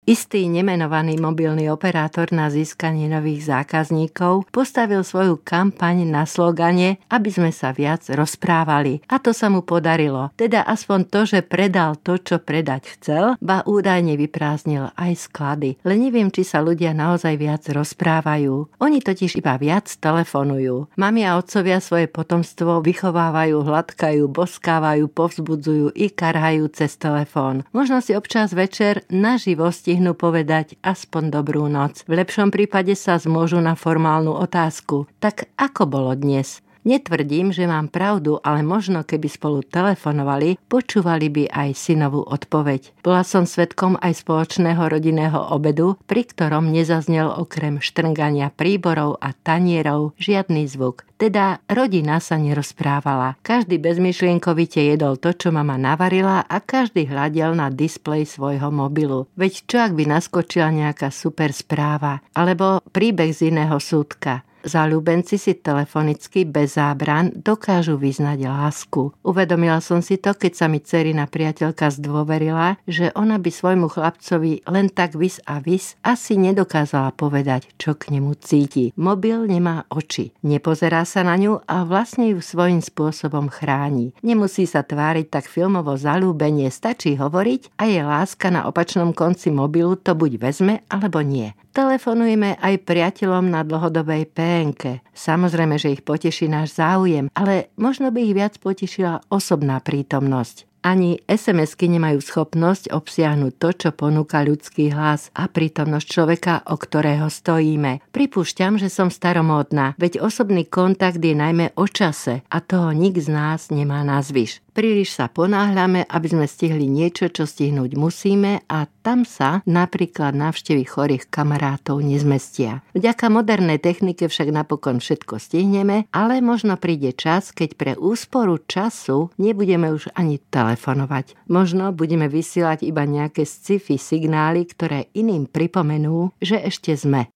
Istý nemenovaný mobilný operátor na získanie nových zákazníkov postavil svoju kampaň na slogane, aby sme sa viac rozprávali. A to sa mu podarilo. Teda aspoň to, že predal to, čo predať chcel, ba údajne vyprázdnil aj sklady. Len neviem, či sa ľudia naozaj viac rozprávajú. Oni totiž iba viac telefonujú. Mami a otcovia svoje potomstvo vychovávajú, hladkajú, boskávajú, povzbudzujú i karhajú cez telefón. Možno si občas večer naživo stihnú povedať aspoň dobrú noc. V lepšom prípade sa zmôžu na formálnu otázku. Tak ako bolo dnes? Netvrdím, že mám pravdu, ale možno keby spolu telefonovali, počúvali by aj synovú odpoveď. Bola som svedkom aj spoločného rodinného obedu, pri ktorom nezaznel okrem štrngania príborov a tanierov žiadny zvuk. Teda rodina sa nerozprávala. Každý bezmyšlienkovite jedol to, čo mama navarila a každý hľadel na displej svojho mobilu. Veď čo ak by naskočila nejaká super správa alebo príbeh z iného súdka? Záľubenci si telefonicky bez zábran dokážu vyznať lásku. Uvedomila som si to, keď sa mi dcerina priateľka zdôverila, že ona by svojmu chlapcovi len tak vis a vis asi nedokázala povedať, čo k nemu cíti. Mobil nemá oči, nepozerá sa na ňu a vlastne ju svojím spôsobom chráni. Nemusí sa tváriť tak filmovo zaľúbenie, stačí hovoriť a je láska na opačnom konci mobilu to buď vezme alebo nie. Telefonujeme aj priateľom na dlhodobej PN-ke. Samozrejme, že ich poteší náš záujem, ale možno by ich viac potešila osobná prítomnosť. Ani SMS-ky nemajú schopnosť obsiahnuť to, čo ponúka ľudský hlas a prítomnosť človeka, o ktorého stojíme. Pripúšťam, že som staromódna, veď osobný kontakt je najmä o čase a toho nik z nás nemá nazvyš. Príliš sa ponáhľame, aby sme stihli niečo, čo stihnúť musíme a tam sa napríklad návštevy chorých kamarátov nezmestia. Vďaka modernej technike však napokon všetko stihneme, ale možno príde čas, keď pre úsporu času nebudeme už ani telefonovať. Možno budeme vysielať iba nejaké sci-fi signály, ktoré iným pripomenú, že ešte sme.